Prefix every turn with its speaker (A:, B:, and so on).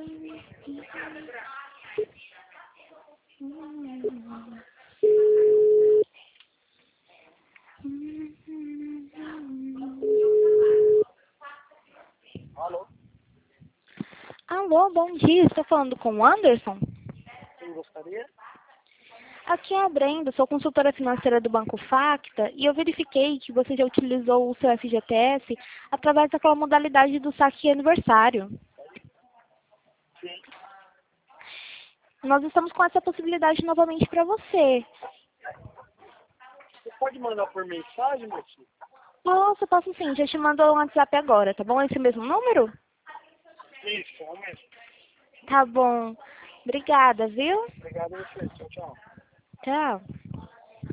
A: Alô?
B: Alô, bom dia. Estou falando com o Anderson?
A: Quem gostaria?
B: Aqui é a Brenda, sou consultora financeira do Banco Facta e eu verifiquei que você já utilizou o seu FGTS através daquela modalidade do saque aniversário.
A: Sim.
B: Nós estamos com essa possibilidade novamente para você.
A: Você pode mandar por mensagem, moço?
B: Posso sim, já te mando um WhatsApp agora, tá bom? Esse mesmo número?
A: Isso, é o mesmo.
B: Tá bom. Obrigada, viu?
A: Obrigado a você. Tchau, tchau.
B: Tchau.